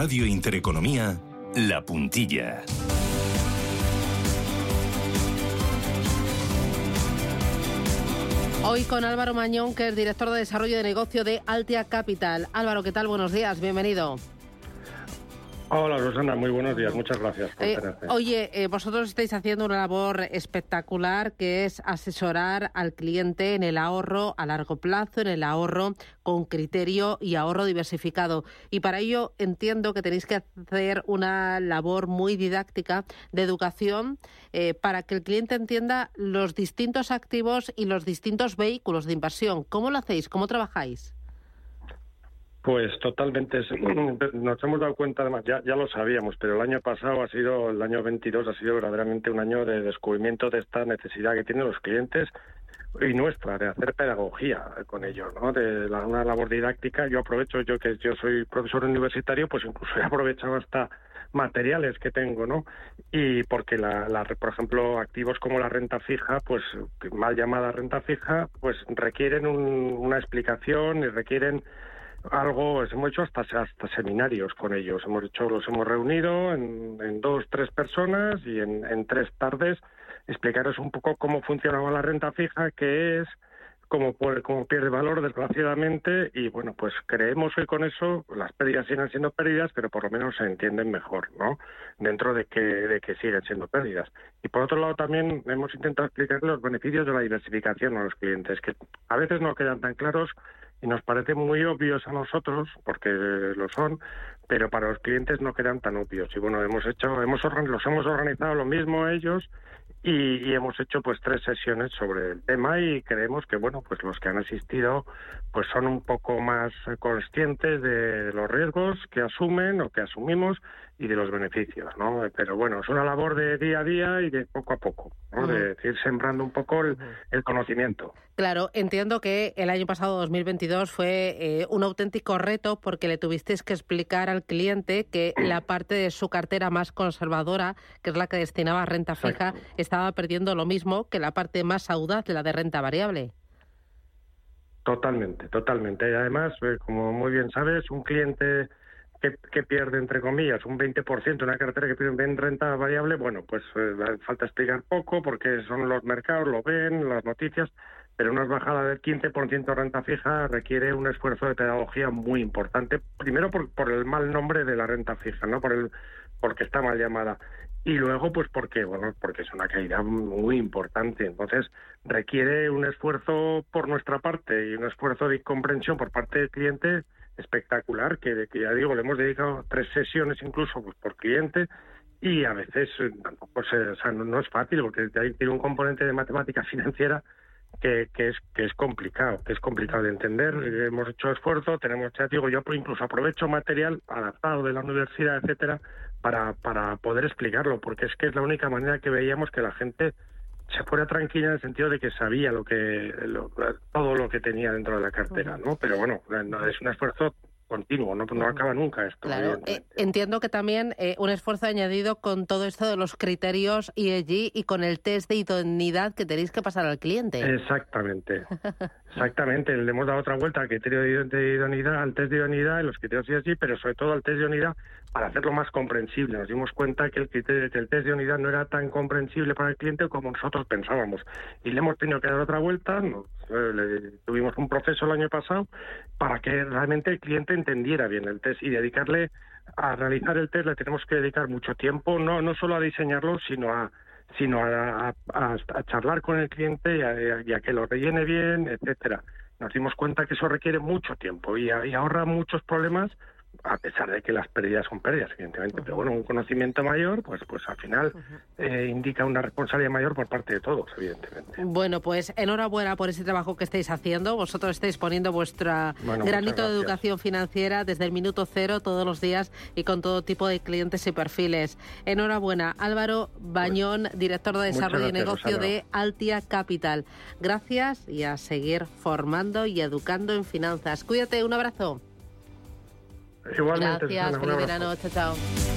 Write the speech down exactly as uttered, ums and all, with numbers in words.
Radio Intereconomía, La Puntilla. Hoy con Álvaro Mañón, que es director de desarrollo de negocio de Altia Capital. Álvaro, ¿qué tal? Buenos días, bienvenido. Hola, Susana, muy buenos días, muchas gracias por eh, tenerte. Oye, eh, vosotros estáis haciendo una labor espectacular, que es asesorar al cliente en el ahorro a largo plazo, en el ahorro con criterio y ahorro diversificado. Y para ello entiendo que tenéis que hacer una labor muy didáctica de educación eh, para que el cliente entienda los distintos activos y los distintos vehículos de inversión. ¿Cómo lo hacéis? ¿Cómo trabajáis? Pues totalmente, nos hemos dado cuenta, además, ya, ya lo sabíamos, pero el año pasado ha sido, el año veintidós ha sido verdaderamente un año de descubrimiento de esta necesidad que tienen los clientes y nuestra, de hacer pedagogía con ellos, ¿no? De la, una labor didáctica. Yo aprovecho, yo que yo soy profesor universitario, pues incluso he aprovechado hasta materiales que tengo, ¿no? Y porque, la, la, por ejemplo, activos como la renta fija, pues mal llamada renta fija, pues requieren un, una explicación y requieren algo. Hemos hecho hasta hasta seminarios con ellos, hemos hecho los hemos reunido en, en dos, tres personas y en, en tres tardes explicarles un poco cómo funcionaba la renta fija, qué es, cómo, cómo pierde valor desgraciadamente, y bueno, pues creemos que con eso las pérdidas siguen siendo pérdidas, pero por lo menos se entienden mejor, ¿no? Dentro de que, de que siguen siendo pérdidas. Y por otro lado también hemos intentado explicar los beneficios de la diversificación a los clientes, que a veces no quedan tan claros y nos parecen muy obvios a nosotros, porque lo son, pero para los clientes no quedan tan obvios. Y bueno, hemos hecho, hemos los hemos organizado lo mismo ellos y, y hemos hecho pues tres sesiones sobre el tema, y creemos que bueno, pues los que han asistido pues son un poco más conscientes de los riesgos que asumen o que asumimos y de los beneficios, ¿no? Pero bueno, es una labor de día a día y de poco a poco, ¿no? Uh-huh. De ir sembrando un poco el, el conocimiento. Claro, entiendo que el año pasado, dos mil veintidós, fue eh, un auténtico reto porque le tuvisteis que explicar al cliente que la parte de su cartera más conservadora, que es la que destinaba a renta fija, Exacto. estaba perdiendo lo mismo que la parte más audaz, la de renta variable. Totalmente, totalmente. Y además, eh, como muy bien sabes, un cliente que, que pierde, entre comillas, un veinte por ciento, una cartera que pierde en renta variable, bueno, pues eh, falta explicar poco porque son los mercados, lo ven, las noticias, pero una bajada del quince por ciento de renta fija requiere un esfuerzo de pedagogía muy importante, primero por, por el mal nombre de la renta fija, ¿no? Por el porque está mal llamada. Y luego, pues porque, bueno, porque es una caída muy importante. Entonces, requiere un esfuerzo por nuestra parte y un esfuerzo de comprensión por parte del cliente espectacular, que, que ya digo, le hemos dedicado tres sesiones incluso pues, por cliente, y a veces tampoco se, o sea, no, no es fácil, porque tiene un componente de matemática financiera que, que es que es complicado, que es complicado de entender. Hemos hecho esfuerzo, tenemos, ya digo, yo incluso aprovecho material adaptado de la universidad, etcétera, para para poder explicarlo, porque es que es la única manera que veíamos que la gente se fuera tranquila, en el sentido de que sabía lo que lo, todo lo que tenía dentro de la cartera, ¿no? Pero bueno, no, es un esfuerzo continuo, no, no acaba nunca esto. Claro, eh, entiendo que también eh, un esfuerzo añadido con todo esto de los criterios E S G y con el test de idoneidad que tenéis que pasar al cliente. Exactamente, exactamente. Le hemos dado otra vuelta al criterio de idoneidad, al test de idoneidad y los criterios E S G, pero sobre todo al test de idoneidad para hacerlo más comprensible. Nos dimos cuenta que el criterio, que el test de idoneidad no era tan comprensible para el cliente como nosotros pensábamos, y le hemos tenido que dar otra vuelta. Nos, eh, le, tuvimos un proceso el año pasado para que realmente el cliente entendiera bien el test, y dedicarle a realizar el test le tenemos que dedicar mucho tiempo, no no solo a diseñarlo, sino a sino a, a, a, a charlar con el cliente y a, y a que lo rellene bien, etcétera. Nos dimos cuenta que eso requiere mucho tiempo y, a, y ahorra muchos problemas, a pesar de que las pérdidas son pérdidas, evidentemente. Uh-huh. Pero bueno, un conocimiento mayor, pues pues al final uh-huh. eh, indica una responsabilidad mayor por parte de todos, evidentemente. Bueno, pues enhorabuena por ese trabajo que estáis haciendo. Vosotros estáis poniendo vuestra bueno, granito de educación financiera desde el minuto cero, todos los días, y con todo tipo de clientes y perfiles. Enhorabuena. Álvaro Mañón, pues, director de desarrollo y negocio Rosalba. de Altia Capital. Gracias, y a seguir formando y educando en finanzas. Cuídate, un abrazo. Igualmente, gracias, Susana, feliz verano, chao, chao.